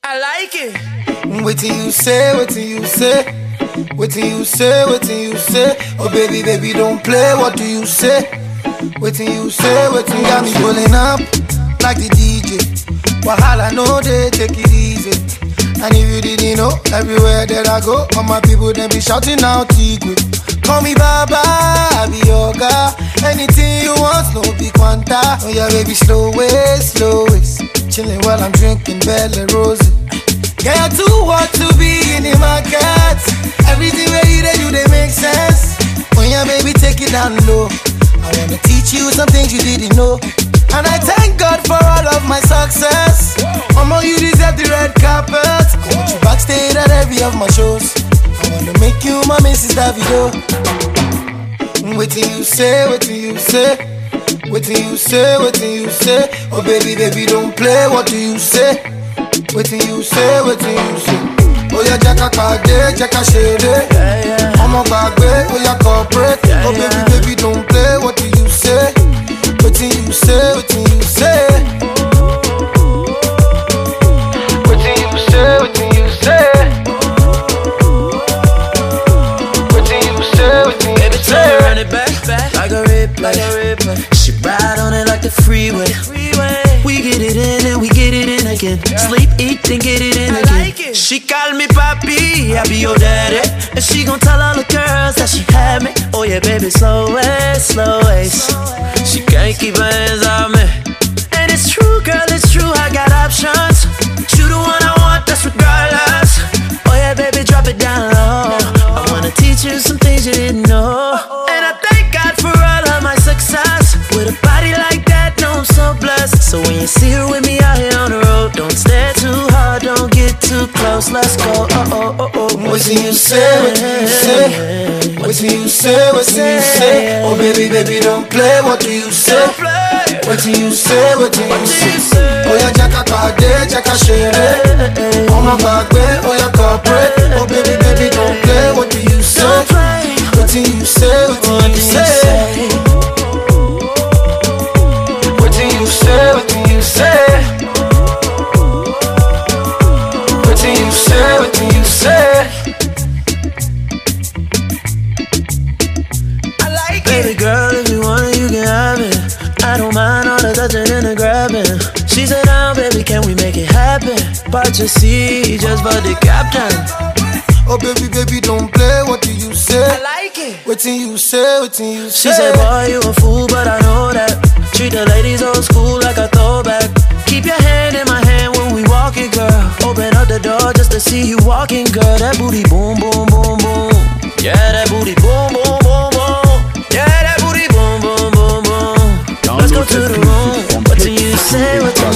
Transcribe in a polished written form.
I like it. Wait till you say, wait till you say. Wait till you say, wait till you say. Oh baby, baby, don't play, what do you say? Wait till you say, wait till you got me pulling up like the DJ. Wahala, no, they take it easy. And if you didn't know, everywhere that I go, all my people, they be shouting out Tigwe. Call me Baba, I be your guy. Anything you want, no be quanta. Oh yeah, baby, slow waist, slow waist. Chilling while I'm drinking Bella Rose. Girl, you're too hot to be in the market. Everything where you do, they make sense. When your baby take it down low, I wanna teach you some things you didn't know. And I thank God for all of my success. Mama, you deserve the red carpet. I want you backstage at every of my shows. I wanna make you my Mrs. Davido. Wait till you say, wait till you say. Wait till you say, wait till you say. Oh baby, baby, don't play, what do you say? Wait till you say, wait till you say. Oh yeah, Jacka Kade, Jacka Shede. I'm a bagwe, oh yeah, corporate. Oh baby, baby, don't play, what do you say? Wait till you say, wait till you say. Wait till you say, wait till you say. Wait till you say, wait till you say. Baby, tell me run it back, like a replay. She ride on it like the freeway. We get it in and we get it in again. Sleep, eat, then get it in again. She call me papi, I be your daddy. And she gon' tell all the girls that she had me. Oh yeah, baby, slow waist, slow waist. She can't keep her hands on me. And it's true, girl, it's true, I got options. You the one I want, that's regardless. Oh yeah, baby, drop it down low. I wanna teach you some things you didn't know. And I thank God for all of my success. With a body like that, no, I'm so blessed. So when you see her with me out here on the road, don't stare too hard, don't get too close. Let's go, oh, oh, oh, oh. What till you say, what till you say. What till you say, what till you say. Oh baby, baby, don't play, what do you say? What till you say, what till you say. Oh yeah, Jacka Kade, Jacka Shede. Oh my bagwe, oh yeah, corporate. Oh baby, baby, don't play, what do you say? What till you say, what till you say. What till you say, what till you say. What till you say, what till you say. I like it. Baby girl, if you want it, you can have it. I don't mind all the touching and the grabbing. She said, now baby, can we make it happen? But you see, just for the captain. Oh baby, baby, don't play, what do you say? I like it. What till you say, what till you say. She said, boy, you a fool, but I know that. Treat the ladies old school like a throwback. Keep your hand in my hand when we walking, girl. Open up the door just to see you walking, girl. That booty boom, boom, boom, boom. Yeah, that booty boom, boom, boom, boom. Yeah, that booty boom, boom, boom, boom. Let's go to the room. What do you say? What